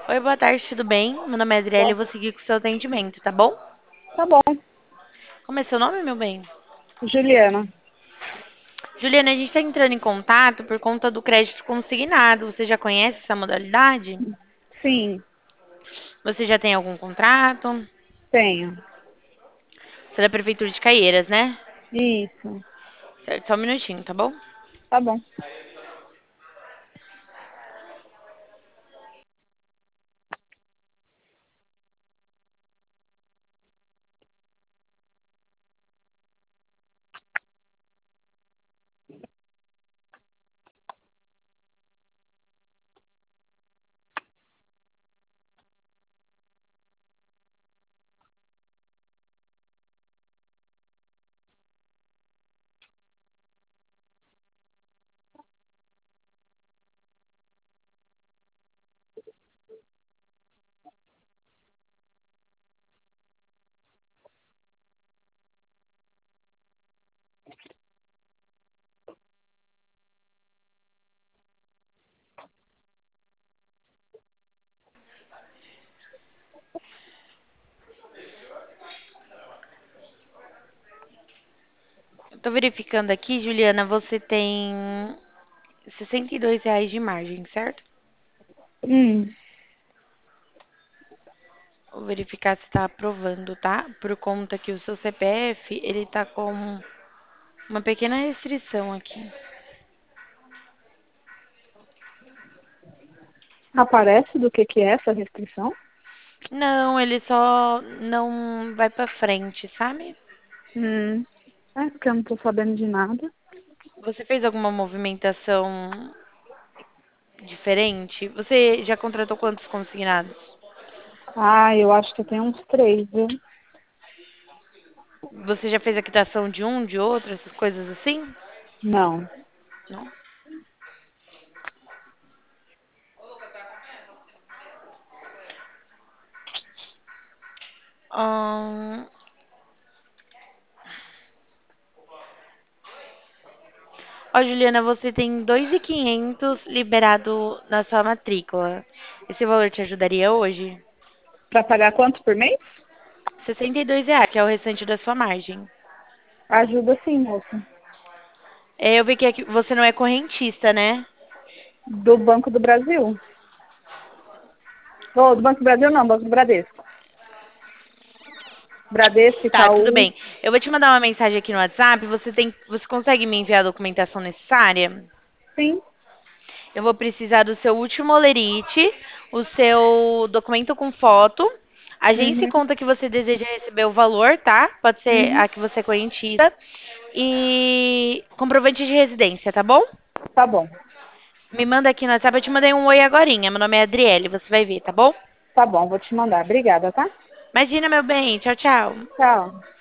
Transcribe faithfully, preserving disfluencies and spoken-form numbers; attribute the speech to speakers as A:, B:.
A: Oi, boa tarde, tudo bem? Meu nome é Adriele, eu
B: Bom,
A: vou seguir com o seu atendimento, tá bom?
B: tá bom.
A: Como é seu nome, meu bem?
B: Juliana.
A: Juliana, a gente está entrando em contato por conta do crédito consignado. Você já conhece essa modalidade?
B: Sim,
A: Você já tem algum contrato?
B: tenho.
A: Você é da Prefeitura de Caieiras, né?
B: Isso.
A: Certo, só um minutinho, tá bom?
B: Tá bom.
A: Eu tô verificando aqui, Juliana, você tem sessenta e dois reais de margem, certo?
B: Hum,
A: Vou verificar se tá aprovando, tá? Por conta que o seu C P F, ele tá com uma pequena restrição aqui.
B: aparece do que que é essa restrição?
A: Não, ele só não vai pra frente, sabe?
B: Hum, é porque eu não tô sabendo de nada.
A: Você fez alguma movimentação diferente? Você já contratou quantos consignados?
B: Ah, eu acho que eu tenho uns três, viu?
A: Você já fez a quitação de um, de outro, essas coisas assim?
B: Não.
A: Não. Ahn, Ó, Juliana, você tem dois mil e quinhentos liberado na sua matrícula. Esse valor te ajudaria hoje?
B: Pra pagar quanto por mês?
A: sessenta e dois reais, que é o restante da sua margem.
B: Ajuda sim, moça.
A: É, eu vi que aqui- você não é correntista, né?
B: Do Banco do Brasil. Oh, do Banco do Brasil não, Banco do Bradesco. Bradesco,
A: Tá, tudo
B: Itaú.
A: bem. Eu vou te mandar uma mensagem aqui no WhatsApp. Você tem, você consegue me enviar a documentação necessária?
B: Sim.
A: Eu vou precisar do seu último olerite, o seu documento com foto, agência e
B: Uhum,
A: conta que você deseja receber o valor, tá? Pode ser
B: uhum.
A: a que você é correntista. E comprovante de residência, tá bom?
B: Tá bom.
A: Me manda aqui no WhatsApp, eu te mandei um oi agorinha. Meu nome é Adriele, você vai ver, tá bom?
B: Tá bom, vou te mandar. Obrigada, tá?
A: Imagina, meu bem. Tchau, tchau.
B: Tchau.